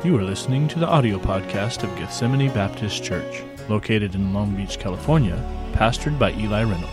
You are listening to the audio podcast of Gethsemane Baptist Church, located in Long Beach, California, pastored by Eli Reynolds.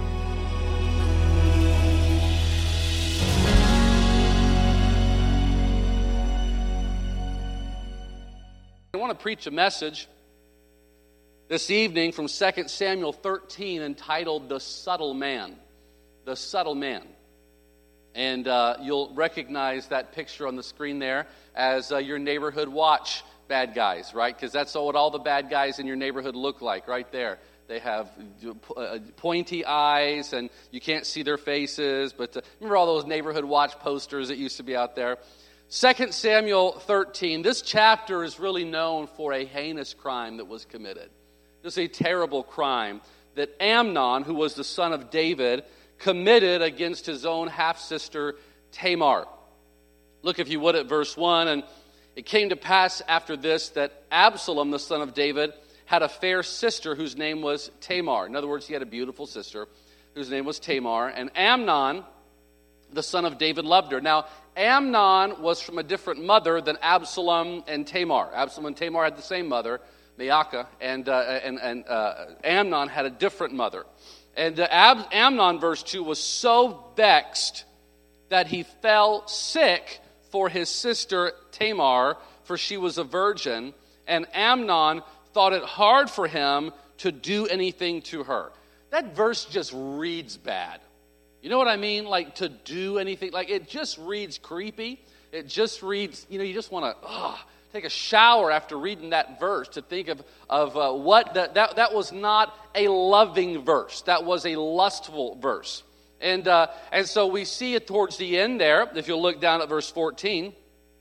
I want to preach a message this evening from 2 Samuel 13 entitled The Subtle Man. The Subtle Man. And you'll recognize that picture on the screen there as your neighborhood watch bad guys, right? Because that's what all the bad guys in your neighborhood look like right there. They have pointy eyes and you can't see their faces. But remember all those neighborhood watch posters that used to be out there? 2 Samuel 13, this chapter is really known for a heinous crime that was committed. Just a terrible crime that Amnon, who was the son of David, committed against his own half-sister Tamar. Look, if you would, at verse 1. And it came to pass after this that Absalom, the son of David, had a fair sister whose name was Tamar. In other words, he had a beautiful sister whose name was Tamar. And Amnon, the son of David, loved her. Now, Amnon was from a different mother than Absalom and Tamar. Absalom and Tamar had the same mother, Maacah, and Amnon had a different mother. And Amnon, verse 2, was so vexed that he fell sick for his sister Tamar, for she was a virgin, and Amnon thought it hard for him to do anything to her. That verse just reads bad. You know what I mean? Like, to do anything. Like, it just reads creepy. It just reads, you just want to take a shower after reading that verse to think of what that was not a loving verse. That was a lustful verse. And so we see it towards the end there. If you'll look down at verse 14,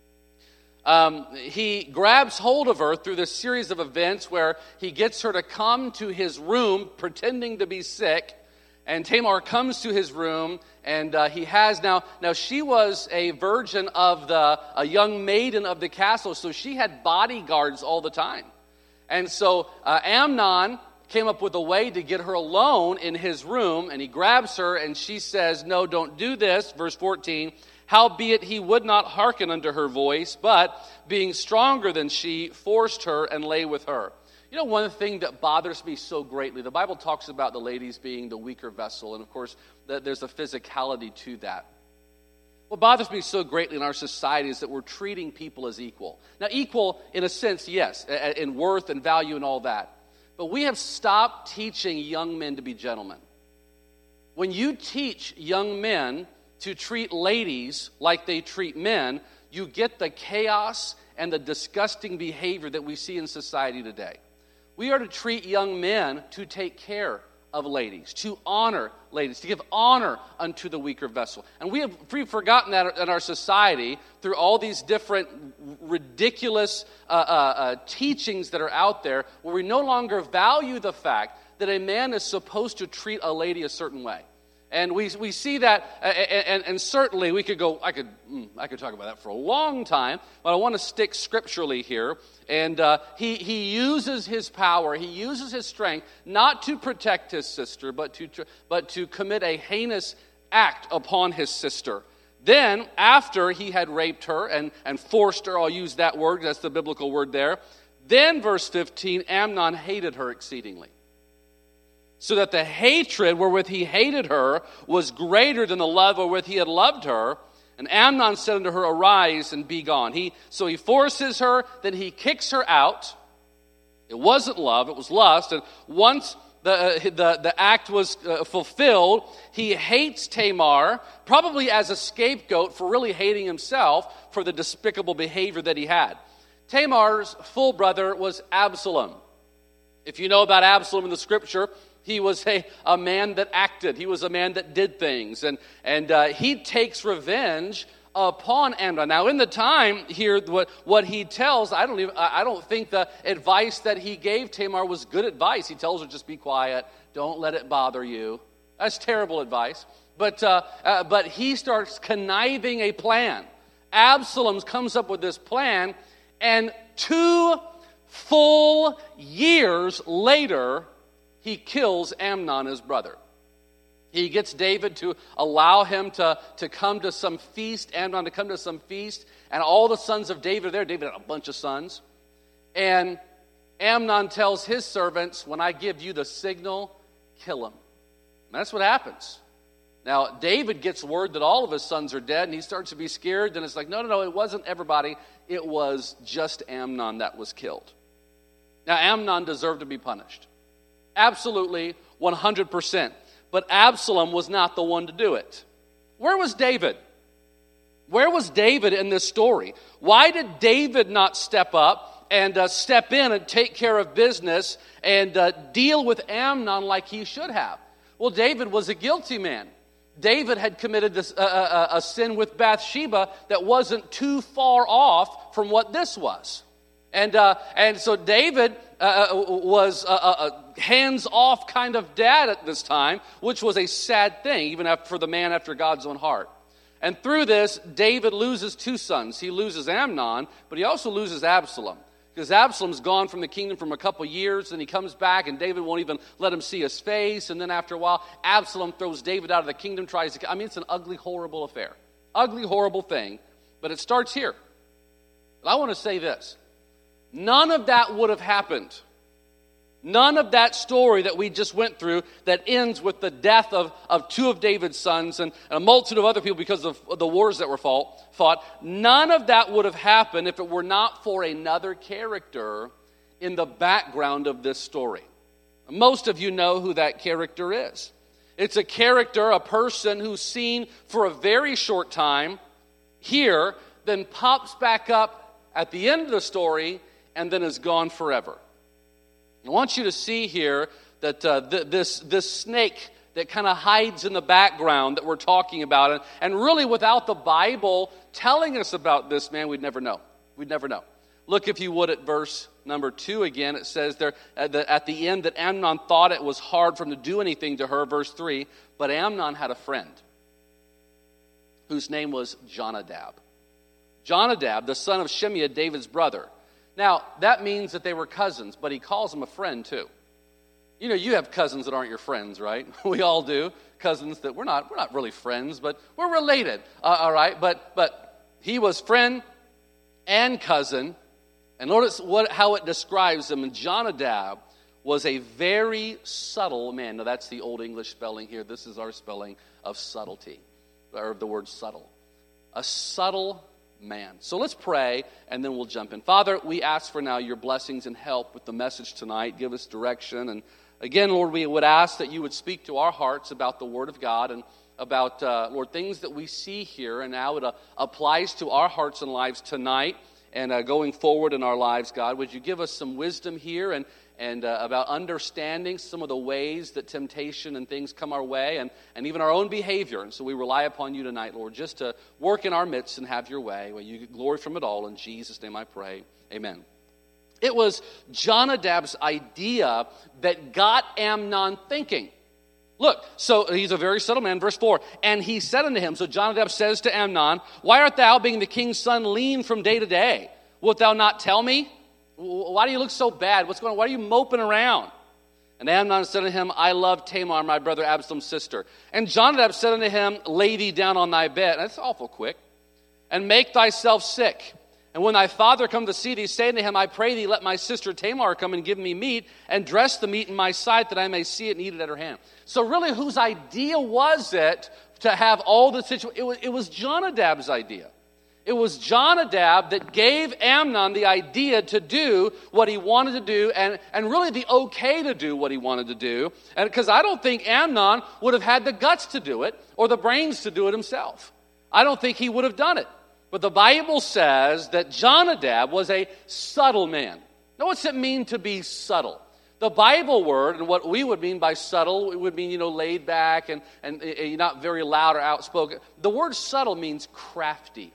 he grabs hold of her through this series of events where he gets her to come to his room pretending to be sick. And Tamar comes to his room, and he has now she was a virgin of a young maiden of the castle, so she had bodyguards all the time. And so Amnon came up with a way to get her alone in his room, and he grabs her, and she says, "No, don't do this." Verse 14, howbeit he would not hearken unto her voice, but being stronger than she, forced her and lay with her. You know, one thing that bothers me so greatly, the Bible talks about the ladies being the weaker vessel, and of course, there's a physicality to that. What bothers me so greatly in our society is that we're treating people as equal. Now, equal in a sense, yes, in worth and value and all that. But we have stopped teaching young men to be gentlemen. When you teach young men to treat ladies like they treat men, you get the chaos and the disgusting behavior that we see in society today. We are to treat young men to take care of ladies, to honor ladies, to give honor unto the weaker vessel. And we've forgotten that in our society through all these different ridiculous teachings that are out there, where we no longer value the fact that a man is supposed to treat a lady a certain way. And we see that, and certainly we could go. I could talk about that for a long time, but I want to stick scripturally here. And he uses his power, he uses his strength, not to protect his sister, but to commit a heinous act upon his sister. Then, after he had raped her and forced her, I'll use that word, that's the biblical word there. Then, verse 15, Amnon hated her exceedingly, so that the hatred wherewith he hated her was greater than the love wherewith he had loved her. And Amnon said unto her, arise and be gone. So he forces her, then he kicks her out. It wasn't love, it was lust. And once the act was fulfilled, he hates Tamar, probably as a scapegoat for really hating himself for the despicable behavior that he had. Tamar's full brother was Absalom. If you know about Absalom in the scripture, he was a man that acted. He was a man that did things. And he takes revenge upon Amnon. Now, in the time here, what he tells, I don't think the advice that he gave Tamar was good advice. He tells her, just be quiet. Don't let it bother you. That's terrible advice. But he starts conniving a plan. Absalom comes up with this plan, and 2 full years later, he kills Amnon, his brother. He gets David to allow him to come to some feast, Amnon to come to some feast, and all the sons of David are there. David had a bunch of sons. And Amnon tells his servants, when I give you the signal, kill him. And that's what happens. Now, David gets word that all of his sons are dead, and he starts to be scared. Then it's like, no, it wasn't everybody. It was just Amnon that was killed. Now, Amnon deserved to be punished. Absolutely, 100%. But Absalom was not the one to do it. Where was David? Where was David in this story? Why did David not step up and step in and take care of business and deal with Amnon like he should have? Well, David was a guilty man. David had committed a sin with Bathsheba that wasn't too far off from what this was. And so David was a hands-off kind of dad at this time, which was a sad thing, even for the man after God's own heart. And through this, David loses two sons. He loses Amnon, but he also loses Absalom. Because Absalom's gone from the kingdom for a couple years, and he comes back, and David won't even let him see his face. And then after a while, Absalom throws David out of the kingdom, it's an ugly, horrible affair. Ugly, horrible thing. But it starts here. But I want to say this. None of that would have happened. None of that story that we just went through that ends with the death of two of David's sons and a multitude of other people because of the wars that were fought. None of that would have happened if it were not for another character in the background of this story. Most of you know who that character is. It's a character, a person who's seen for a very short time here, then pops back up at the end of the story, and then is gone forever. I want you to see here that this snake that kind of hides in the background that we're talking about, and really without the Bible telling us about this man, we'd never know. We'd never know. Look, if you would, at verse number 2 again. It says there at the end that Amnon thought it was hard for him to do anything to her. Verse 3, but Amnon had a friend whose name was Jonadab. Jonadab, the son of Shimeah, David's brother. Now, that means that they were cousins, but he calls him a friend too. You know, you have cousins that aren't your friends, right? We all do. Cousins that we're not really friends, but we're related, all right? But he was friend and cousin. And notice how it describes him. And Jonadab was a very subtle man. Now, that's the Old English spelling here. This is our spelling of subtlety, or of the word subtle. A subtle man. So let's pray, and then we'll jump in. Father, we ask for now your blessings and help with the message tonight. Give us direction. And again, Lord, we would ask that you would speak to our hearts about the Word of God and about, Lord, things that we see here and how it applies to our hearts and lives tonight and going forward in our lives, God. Would you give us some wisdom here and about understanding some of the ways that temptation and things come our way and even our own behavior. And so we rely upon you tonight, Lord, just to work in our midst and have your way. Well, you get glory from it all. In Jesus' name I pray. Amen. It was Jonadab's idea that got Amnon thinking. Look, so he's a very subtle man. Verse 4, and he said unto him, so Jonadab says to Amnon, why art thou, being the king's son, lean from day to day? Wilt thou not tell me? Why do you look so bad? What's going on? Why are you moping around? And Amnon said unto him, I love Tamar, my brother Absalom's sister. And Jonadab said unto him, lay thee down on thy bed. That's awful quick. And make thyself sick. And when thy father come to see thee, say unto him, I pray thee, let my sister Tamar come and give me meat, and dress the meat in my sight, that I may see it and eat it at her hand. So really, whose idea was it to have all the situation? It was Jonadab's idea. It was Jonadab that gave Amnon the idea to do what he wanted to do, and really the okay to do what he wanted to do. And because I don't think Amnon would have had the guts to do it or the brains to do it himself. I don't think he would have done it. But the Bible says that Jonadab was a subtle man. Now, what's it mean to be subtle? The Bible word, and what we would mean by subtle, it would mean, laid back and not very loud or outspoken. The word subtle means crafty.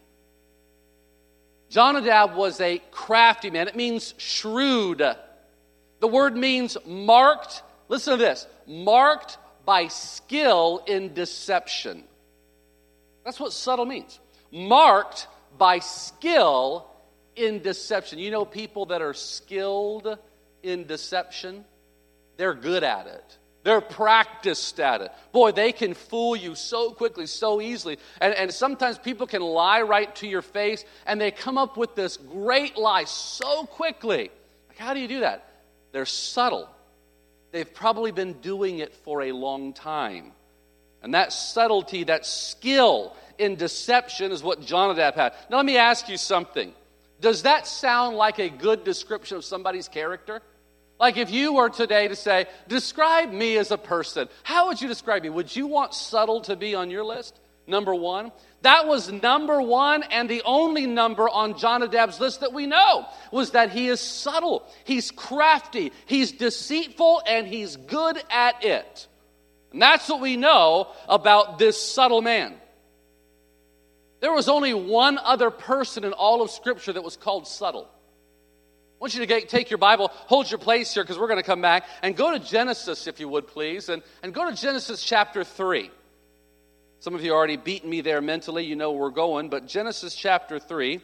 Jonadab was a crafty man. It means shrewd. The word means marked, listen to this, marked by skill in deception. That's what subtle means. Marked by skill in deception. You know people that are skilled in deception? They're good at it. They're practiced practiced at it. Boy, they can fool you so quickly, so easily. And sometimes people can lie right to your face, and they come up with this great lie so quickly. Like, how do you do that? They're subtle. They've probably been doing it for a long time. And that subtlety, that skill in deception is what Jonadab had. Now let me ask you something. Does that sound like a good description of somebody's character? Like if you were today to say, describe me as a person, how would you describe me? Would you want subtle to be on your list? Number one. That was number one, and the only number on Jonadab's list that we know was that he is subtle, he's crafty, he's deceitful, and he's good at it. And that's what we know about this subtle man. There was only one other person in all of Scripture that was called subtle. I want you to take your Bible, hold your place here because we're going to come back, and go to Genesis, if you would, please, and go to Genesis chapter 3. Some of you are already beaten me there mentally. You know where we're going, but Genesis chapter 3.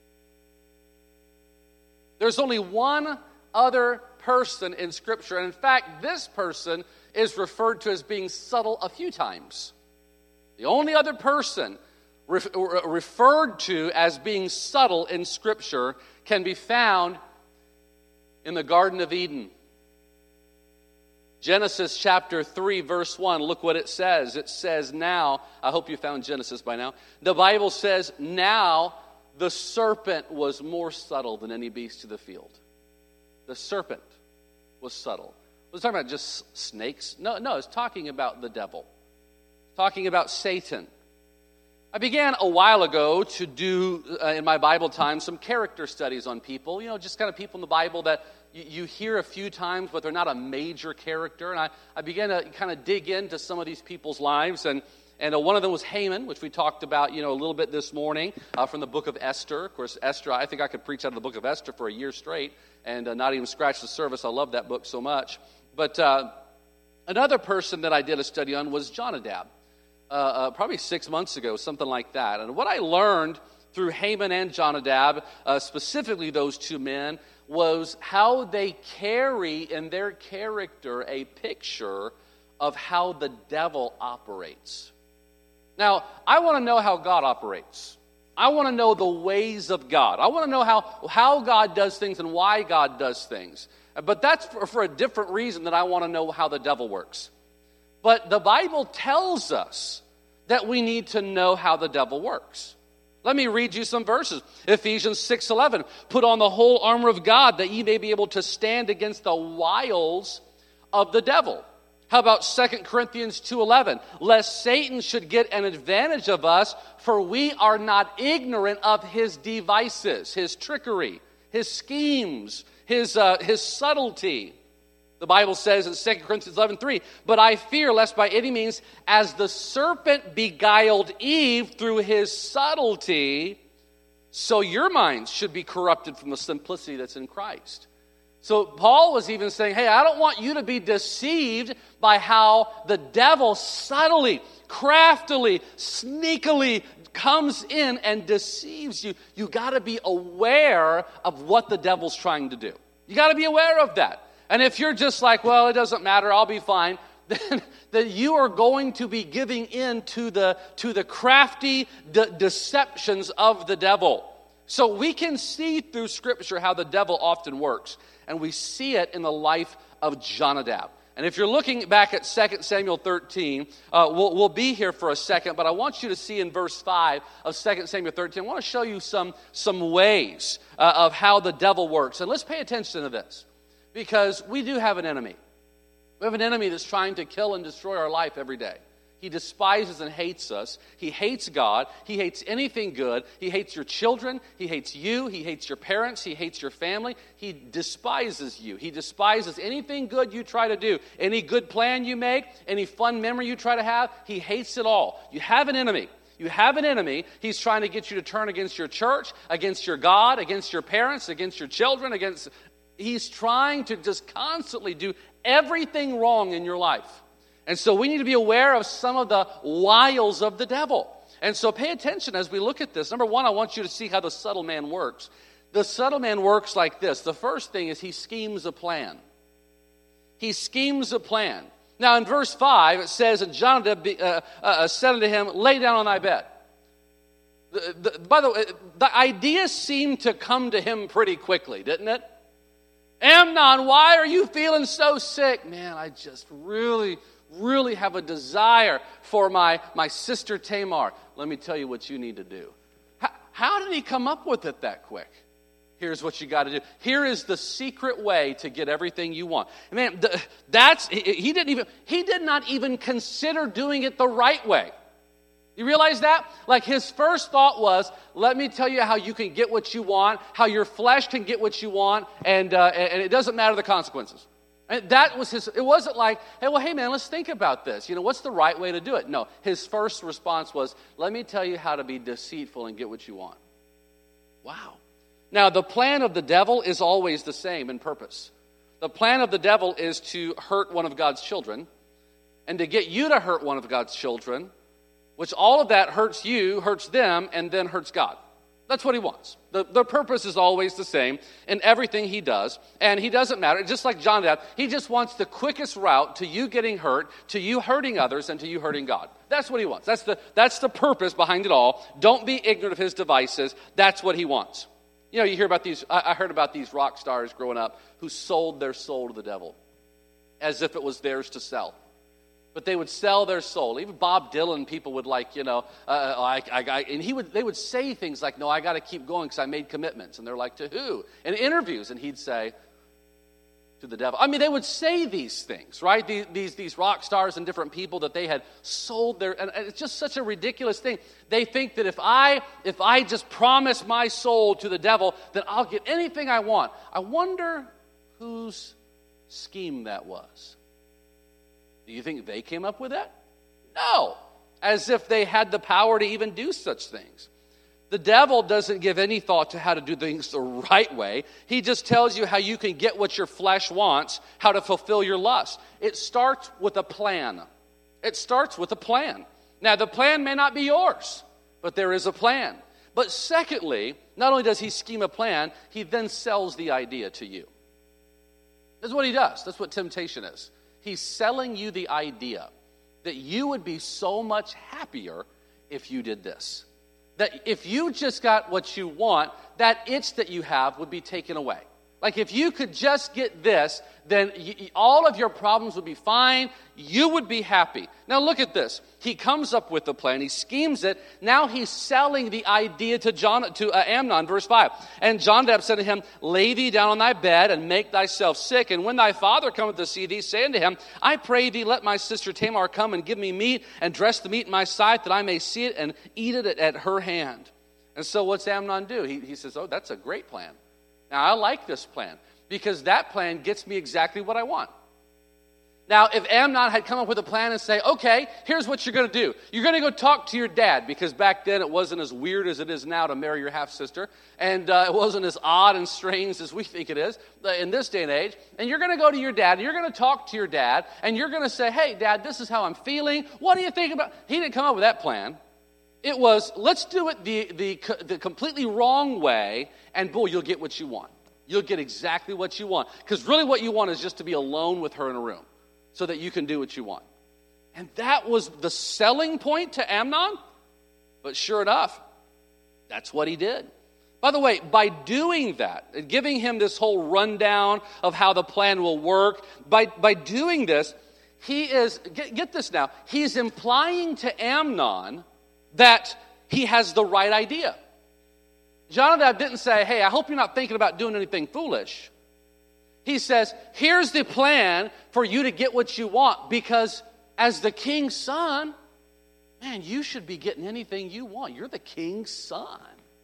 There's only one other person in Scripture, and in fact, this person is referred to as being subtle a few times. The only other person referred to as being subtle in Scripture can be found in the Garden of Eden. Genesis chapter 3, verse 1, look what it says. It says, now, I hope you found Genesis by now. The Bible says, now the serpent was more subtle than any beast of the field. The serpent was subtle. Was it talking about just snakes? No, it's talking about the devil. It's talking about Satan. I began a while ago to do, in my Bible time, some character studies on people. You know, just kind of people in the Bible that you hear a few times, but they're not a major character. And I began to kind of dig into some of these people's lives. And one of them was Haman, which we talked about, a little bit this morning from the book of Esther. Of course, Esther, I think I could preach out of the book of Esther for a year straight and not even scratch the surface. I love that book so much. But another person that I did a study on was Jonadab. Probably 6 months ago, something like that. And what I learned through Haman and Jonadab, specifically those two men, was how they carry in their character a picture of how the devil operates. Now, I want to know how God operates. I want to know the ways of God. I want to know how God does things and why God does things. But that's for a different reason than I want to know how the devil works. But the Bible tells us that we need to know how the devil works. Let me read you some verses. Ephesians 6:11, put on the whole armor of God that ye may be able to stand against the wiles of the devil. How about 2 Corinthians 2:11, lest Satan should get an advantage of us, for we are not ignorant of his devices, his trickery, his schemes, his subtlety. The Bible says in 2 Corinthians 11:3, but I fear lest by any means, as the serpent beguiled Eve through his subtlety, so your minds should be corrupted from the simplicity that's in Christ. So Paul was even saying, hey, I don't want you to be deceived by how the devil subtly, craftily, sneakily comes in and deceives you. You got to be aware of what the devil's trying to do. You got to be aware of that. And if you're just like, well, it doesn't matter, I'll be fine, then you are going to be giving in to the crafty deceptions of the devil. So we can see through Scripture how the devil often works. And we see it in the life of Jonadab. And if you're looking back at 2 Samuel 13, we'll be here for a second, but I want you to see in verse 5 of 2 Samuel 13, I want to show you some ways of how the devil works. And let's pay attention to this, because we do have an enemy. We have an enemy that's trying to kill and destroy our life every day. He despises and hates us. He hates God. He hates anything good. He hates your children. He hates you. He hates your parents. He hates your family. He despises you. He despises anything good you try to do. Any good plan you make, any fun memory you try to have, he hates it all. You have an enemy. You have an enemy. He's trying to get you to turn against your church, against your God, against your parents, against your children, He's trying to just constantly do everything wrong in your life. And so we need to be aware of some of the wiles of the devil. And so pay attention as we look at this. Number one, I want you to see how the subtle man works. The subtle man works like this. The first thing is he schemes a plan. He schemes a plan. Now in verse 5, it says, and Jonadab said unto him, lay down on thy bed. By the way, the idea seemed to come to him pretty quickly, didn't it? Amnon, why are you feeling so sick? Man, I just really have a desire for my sister Tamar. Let me tell you what you need to do. How did he come up with it that quick? Here's what you got to do. Here is the secret way to get everything you want. Man, he did not even consider doing it the right way. You realize that? Like his first thought was, let me tell you how you can get what you want, how your flesh can get what you want, and it doesn't matter the consequences. And that was his. It wasn't like, hey man, let's think about this. What's the right way to do it? No, his first response was, let me tell you how to be deceitful and get what you want. Wow. Now, the plan of the devil is always the same in purpose. The plan of the devil is to hurt one of God's children, and to get you to hurt one of God's children, which all of that hurts you, hurts them, and then hurts God. That's what he wants. The purpose is always the same in everything he does, and he doesn't matter. Just like Jonadab, he just wants the quickest route to you getting hurt, to you hurting others, and to you hurting God. That's what he wants. That's the purpose behind it all. Don't be ignorant of his devices. That's what he wants. You hear about these. I heard about these rock stars growing up who sold their soul to the devil as if it was theirs to sell. But they would sell their soul. Even Bob Dylan, people would and they would say things like, no, I got to keep going because I made commitments. And they're like, to who? In interviews, and he'd say, to the devil. I mean, they would say these things, right? These rock stars and different people that they had sold their, and it's just such a ridiculous thing. They think that if I just promise my soul to the devil, then I'll get anything I want. I wonder whose scheme that was. Do you think they came up with that? No. As if they had the power to even do such things. The devil doesn't give any thought to how to do things the right way. He just tells you how you can get what your flesh wants, how to fulfill your lust. It starts with a plan. Now, the plan may not be yours, but there is a plan. But secondly, not only does he scheme a plan, he then sells the idea to you. That's what he does. That's what temptation is. He's selling you the idea that you would be so much happier if you did this. That if you just got what you want, that itch that you have would be taken away. Like if you could just get this, then all of your problems would be fine. You would be happy. Now look at this. He comes up with the plan. He schemes it. Now he's selling the idea to Amnon, verse 5. And Jonadab said to him, lay thee down on thy bed and make thyself sick. And when thy father cometh to see thee, say unto him, I pray thee, let my sister Tamar come and give me meat and dress the meat in my sight that I may see it and eat it at her hand. And so what's Amnon do? He says, oh, that's a great plan. Now, I like this plan because that plan gets me exactly what I want. Now, if Amnon had come up with a plan and say, okay, here's what you're going to do. You're going to go talk to your dad, because back then it wasn't as weird as it is now to marry your half-sister, and it wasn't as odd and strange as we think it is in this day and age. And you're going to go to your dad, and you're going to talk to your dad, and you're going to say, hey, Dad, this is how I'm feeling. What do you think about? He didn't come up with that plan. It was, let's do it the completely wrong way, and boy, you'll get what you want. You'll get exactly what you want. Because really what you want is just to be alone with her in a room so that you can do what you want. And that was the selling point to Amnon. But sure enough, that's what he did. By the way, by doing that, giving him this whole rundown of how the plan will work, by doing this, he is, get this now, he's implying to Amnon that he has the right idea. Jonadab didn't say, hey, I hope you're not thinking about doing anything foolish. He says, here's the plan for you to get what you want, because as the king's son, man, you should be getting anything you want. You're the king's son.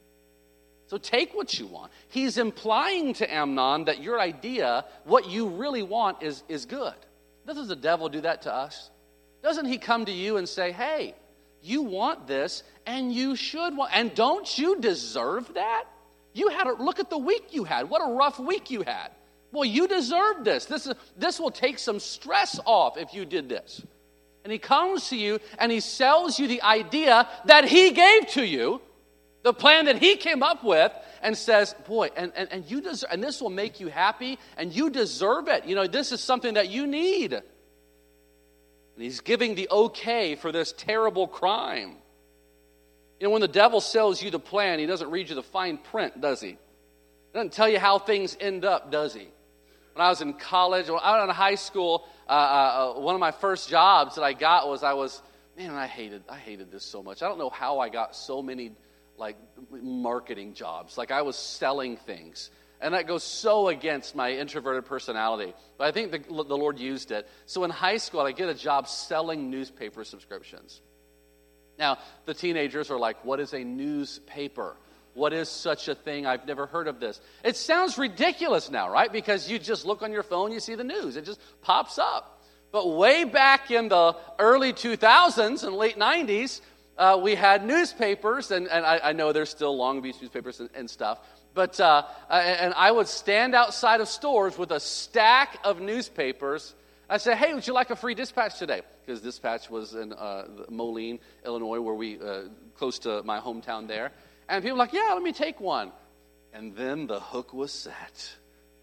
So take what you want. He's implying to Amnon that your idea, what you really want, is good. Doesn't the devil do that to us? Doesn't he come to you and say, hey, you want this, and you should want, and don't you deserve that? Look at the week you had. What a rough week you had. Well, you deserve this. This will take some stress off if you did this. And he comes to you, and he sells you the idea that he gave to you, the plan that he came up with, and says, boy, and you deserve, and this will make you happy, and you deserve it. This is something that you need. And he's giving the okay for this terrible crime. You know, when the devil sells you the plan, he doesn't read you the fine print, does he? He doesn't tell you how things end up, does he? When I was in college, when I was in high school, one of my first jobs that I got was I hated this so much. I don't know how I got so many marketing jobs. I was selling things. And that goes so against my introverted personality. But I think the Lord used it. So in high school, I get a job selling newspaper subscriptions. Now, the teenagers are like, what is a newspaper? What is such a thing? I've never heard of this. It sounds ridiculous now, right? Because you just look on your phone, you see the news. It just pops up. But way back in the early 2000s and late 90s, we had newspapers, and I know there's still Long Beach newspapers and stuff. But and I would stand outside of stores with a stack of newspapers. I said, hey, would you like a free dispatch today? Because dispatch was in Moline, Illinois, where we close to my hometown there. And people were like, yeah, let me take one. And then the hook was set.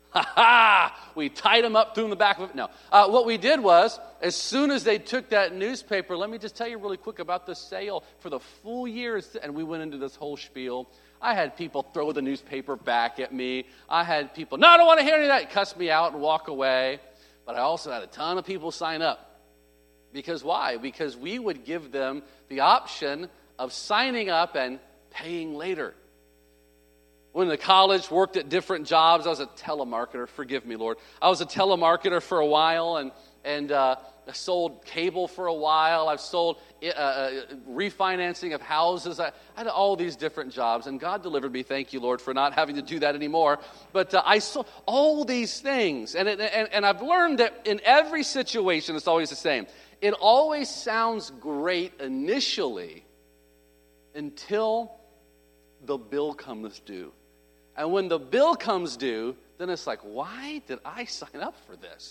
We tied them up, threw them in the back of it. No. What we did was, as soon as they took that newspaper, let me just tell you really quick about the sale for the full year. And we went into this whole spiel. I had people throw the newspaper back at me. I had people, no, I don't want to hear any of that, cuss me out and walk away. But I also had a ton of people sign up. Because why? Because we would give them the option of signing up and paying later. When in college, worked at different jobs. I was a telemarketer. Forgive me, Lord. I was a telemarketer for a while, and I sold cable for a while. I've sold refinancing of houses. I had all these different jobs, and God delivered me. Thank you, Lord, for not having to do that anymore. But I sold all these things, and I've learned that in every situation, it's always the same. It always sounds great initially until the bill comes due. And when the bill comes due, then it's like, why did I sign up for this?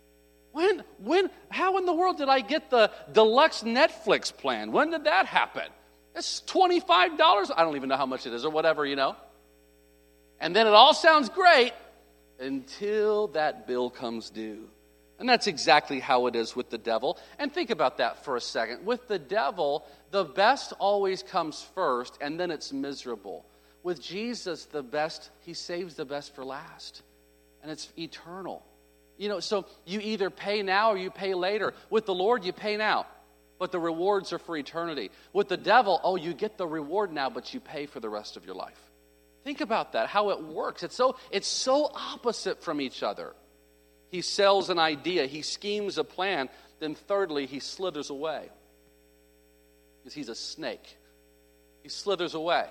How in the world did I get the deluxe Netflix plan? When did that happen? It's $25. I don't even know how much it is or whatever, you know. And then it all sounds great until that bill comes due. And that's exactly how it is with the devil. And think about that for a second. With the devil, the best always comes first, and then it's miserable. With Jesus, he saves the best for last. And it's eternal. You know, so you either pay now or you pay later. With the Lord, you pay now, but the rewards are for eternity. With the devil, you get the reward now, but you pay for the rest of your life. Think about that, how it works. It's so opposite from each other. He sells an idea. He schemes a plan. Then thirdly, he slithers away. Because he's a snake. He slithers away.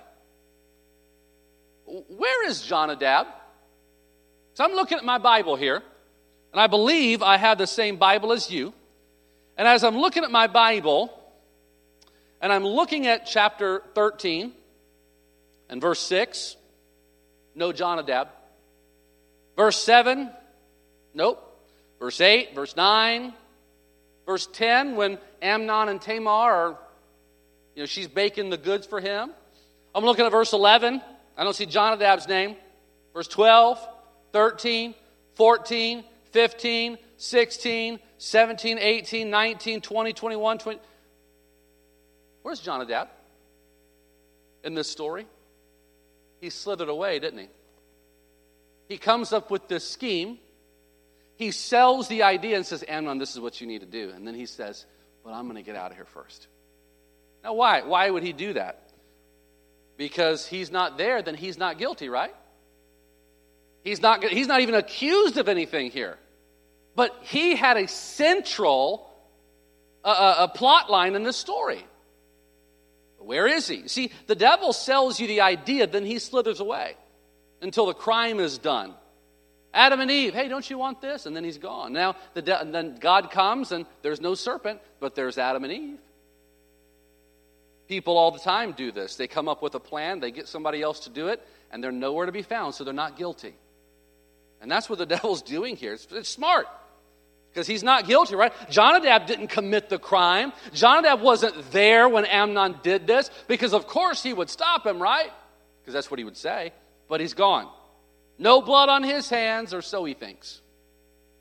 Where is Jonadab? So I'm looking at my Bible here, and I believe I have the same Bible as you. And as I'm looking at my Bible, and I'm looking at chapter 13 and verse 6, no Jonadab. Verse 7, nope. Verse 8, verse 9, verse 10, when Amnon and Tamar are, she's baking the goods for him. I'm looking at verse 11. I don't see Jonadab's name. Verse 12, 13, 14, 15, 16, 17, 18, 19, 20, 21, 20. Where's Jonadab in this story? He slithered away, didn't he? He comes up with this scheme. He sells the idea and says, Amnon, this is what you need to do. And then he says, but I'm going to get out of here first. Now, why? Why would he do that? Because he's not there, then he's not guilty, right? He's not even accused of anything here. But he had a central a plot line in this story. Where is he? See, the devil sells you the idea, then he slithers away until the crime is done. Adam and Eve, hey, don't you want this? And then he's gone. Now, and then God comes, and there's no serpent, but there's Adam and Eve. People all the time do this. They come up with a plan, they get somebody else to do it, and they're nowhere to be found, so they're not guilty. And that's what the devil's doing here. It's smart, because he's not guilty, right? Jonadab didn't commit the crime. Jonadab wasn't there when Amnon did this, because of course he would stop him, right? Because that's what he would say. But he's gone. No blood on his hands, or so he thinks.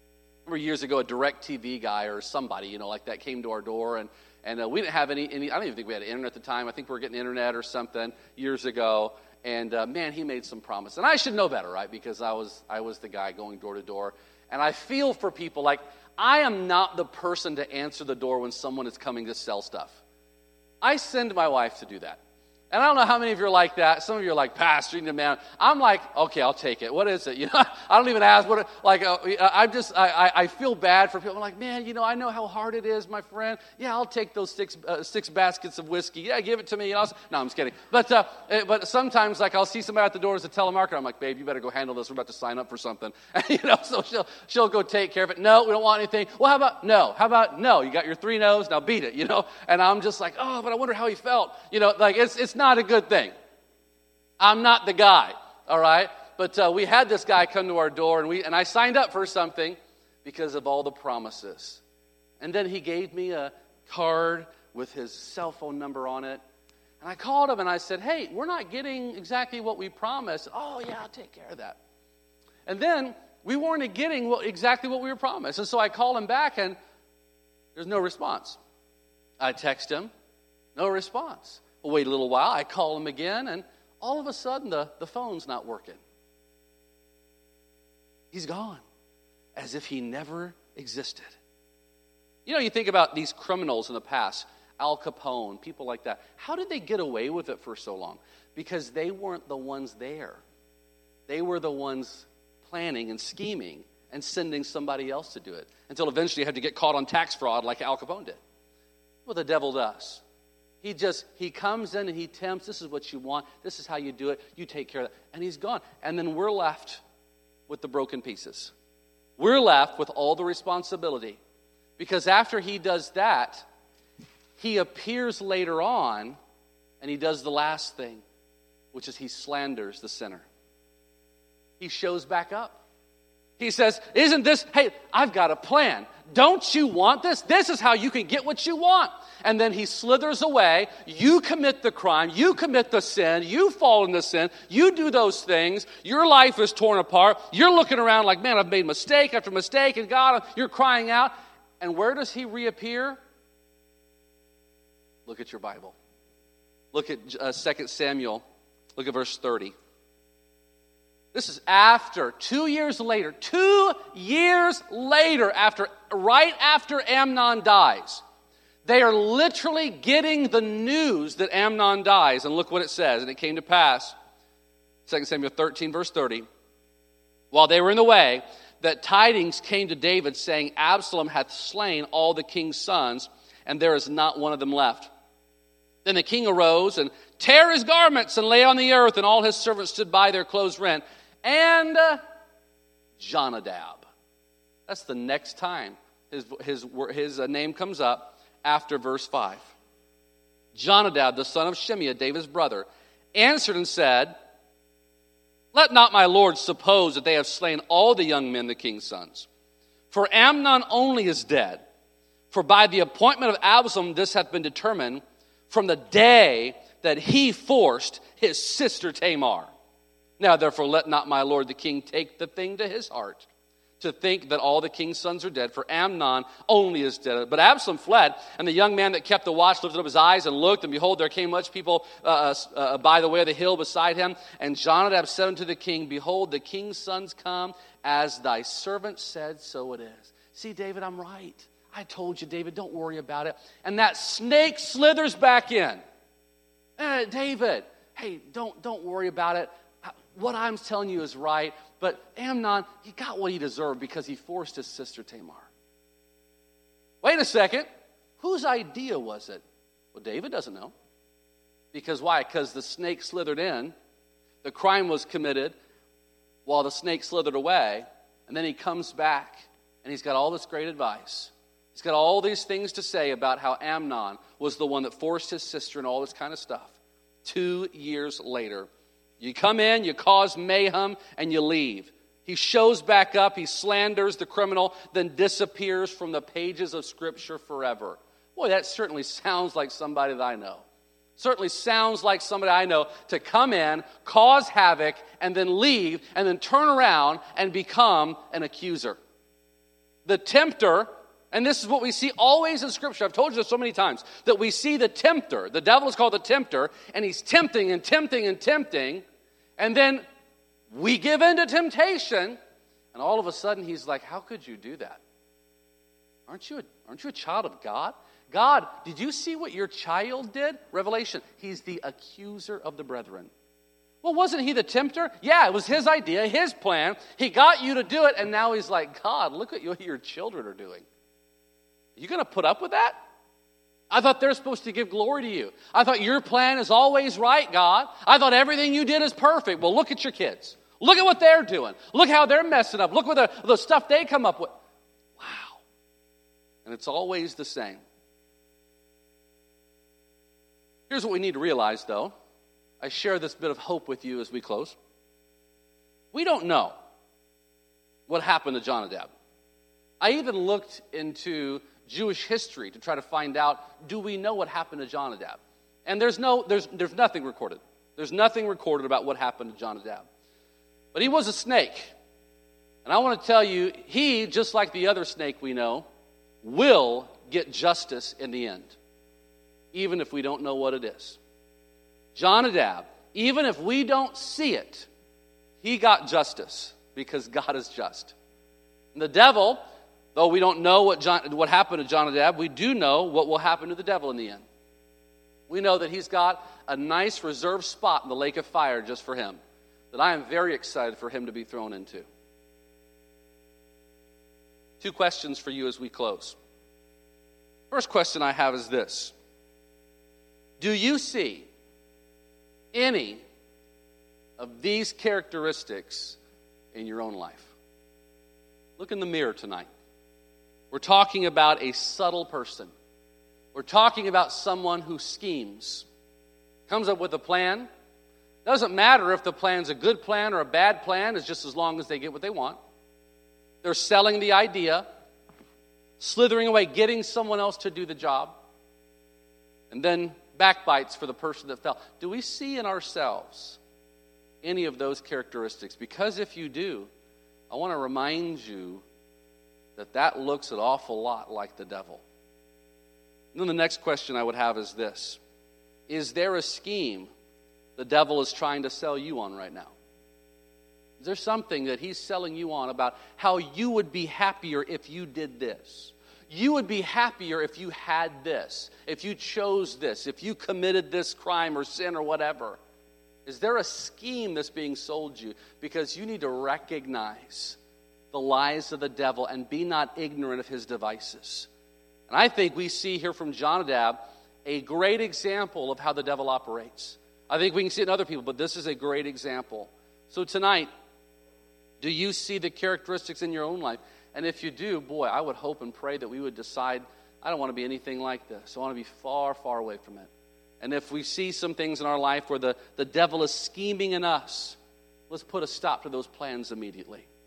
years ago, a DirecTV guy or somebody, like that came to our door, and we didn't have any, I don't even think we had internet at the time. I think we were getting internet or something years ago. And man, he made some promise. And I should know better, right? Because I was the guy going door to door. And I feel for people like I am not the person to answer the door when someone is coming to sell stuff. I send my wife to do that. And I don't know how many of you are like that. Some of you are like, Pastor, you need a man. I'm like, okay, I'll take it. What is it? I don't even ask what. I feel bad for people. I'm like, man, I know how hard it is, my friend. Yeah, I'll take those six baskets of whiskey. Yeah, give it to me. No, I'm just kidding. But sometimes, like, I'll see somebody at the door as a telemarketer. I'm like, babe, you better go handle this. We're about to sign up for something. So she'll go take care of it. No, we don't want anything. Well, how about no? How about no? You got your 3 no's. Now beat it. And I'm just like, oh, but I wonder how he felt. Like it's not a good thing. I'm not the guy, all right? But we had this guy come to our door, and I signed up for something because of all the promises. And then he gave me a card with his cell phone number on it. And I called him, and I said, hey, we're not getting exactly what we promised. Oh, yeah, I'll take care of that. And then we weren't getting exactly what we were promised. And so I called him back, and there's no response. I text him, no response. We'll wait a little while. I call him again, and all of a sudden, the phone's not working. He's gone, as if he never existed. You think about these criminals in the past, Al Capone, people like that. How did they get away with it for so long? Because they weren't the ones there. They were the ones planning and scheming and sending somebody else to do it, until eventually you had to get caught on tax fraud like Al Capone did. What the devil does. He comes in and he tempts. This is what you want. This is how you do it. You take care of that. And he's gone. And then we're left with the broken pieces. We're left with all the responsibility. Because after he does that, he appears later on and he does the last thing, which is he slanders the sinner. He shows back up. He says, isn't this, hey, I've got a plan. Don't you want this? This is how you can get what you want. And then he slithers away. You commit the crime. You commit the sin. You fall into sin. You do those things. Your life is torn apart. You're looking around like, man, I've made mistake after mistake. And God, you're crying out. And where does he reappear? Look at your Bible. Look at 2 Samuel. Look at verse 30. This is after, 2 years later, right after Amnon dies. They are literally getting the news that Amnon dies. And look what it says. And it came to pass, 2 Samuel 13, verse 30, while they were in the way, that tidings came to David, saying, Absalom hath slain all the king's sons, and there is not one of them left. Then the king arose and tare his garments and lay on the earth, and all his servants stood by, their clothes rent. And Jonadab. That's the next time his name comes up after verse 5. Jonadab, the son of Shimeah, David's brother, answered and said, let not my lord suppose that they have slain all the young men, the king's sons. For Amnon only is dead. For by the appointment of Absalom this hath been determined from the day that he forced his sister Tamar. Now, therefore, let not my lord the king take the thing to his heart, to think that all the king's sons are dead, for Amnon only is dead. But Absalom fled, and the young man that kept the watch lifted up his eyes and looked, and behold, there came much people by the way of the hill beside him. And Jonadab said unto the king, behold, the king's sons come, as thy servant said, so it is. See, David, I'm right. I told you, David, don't worry about it. And that snake slithers back in. David, hey, don't worry about it. What I'm telling you is right, but Amnon, he got what he deserved because he forced his sister Tamar. Wait a second. Whose idea was it? Well, David doesn't know. Because why? Because the snake slithered in, the crime was committed while the snake slithered away, and then he comes back and he's got all this great advice. He's got all these things to say about how Amnon was the one that forced his sister and all this kind of stuff. 2 years later, you come in, you cause mayhem, and you leave. He shows back up, he slanders the criminal, then disappears from the pages of Scripture forever. Boy, that certainly sounds like somebody that I know. Certainly sounds like somebody I know to come in, cause havoc, and then leave, and then turn around and become an accuser. the tempter, and this is what we see always in Scripture. I've told you this so many times, that we see the tempter. The devil is called the tempter, and he's tempting and tempting and tempting, and then we give in to temptation, and all of a sudden he's like, how could you do that? Aren't you a child of God? God, did you see what your child did? Revelation, he's the accuser of the brethren. Well, wasn't he the tempter? Yeah, it was his idea, his plan. He got you to do it, and now he's like, God, look at what your children are doing. Are you going to put up with that? I thought they're supposed to give glory to you. I thought your plan is always right, God. I thought everything you did is perfect. Well, look at your kids. Look at what they're doing. Look how they're messing up. Look what the stuff they come up with. Wow. And it's always the same. Here's what we need to realize, though. I share this bit of hope with you as we close. We don't know what happened to Jonadab. I even looked into Jewish history to try to find out, do we know what happened to Jonadab? And there's nothing recorded. There's nothing recorded about what happened to Jonadab. But he was a snake. And I want to tell you, he, just like the other snake we know, will get justice in the end, even if we don't know what it is. Jonadab, even if we don't see it, he got justice because God is just. And the devil, though we don't know what happened to Jonadab, we do know what will happen to the devil in the end. We know that he's got a nice reserved spot in the lake of fire just for him, that I am very excited for him to be thrown into. 2 questions for you as we close. First question I have is this. Do you see any of these characteristics in your own life? Look in the mirror tonight. We're talking about a subtle person. We're talking about someone who schemes, comes up with a plan. Doesn't matter if the plan's a good plan or a bad plan, it's just as long as they get what they want. They're selling the idea, slithering away, getting someone else to do the job, and then backbites for the person that fell. Do we see in ourselves any of those characteristics? Because if you do, I want to remind you that looks an awful lot like the devil. And then the next question I would have is this. Is there a scheme the devil is trying to sell you on right now? Is there something that he's selling you on about how you would be happier if you did this? You would be happier if you had this, if you chose this, if you committed this crime or sin or whatever. Is there a scheme that's being sold you? Because you need to recognize the lies of the devil and be not ignorant of his devices. And I think we see here from Jonadab a great example of how the devil operates. I think we can see it in other people, but this is a great example. So tonight, do you see the characteristics in your own life? And if you do, boy, I would hope and pray that we would decide, I don't want to be anything like this. I want to be far, far away from it. And if we see some things in our life where the devil is scheming in us, let's put a stop to those plans immediately.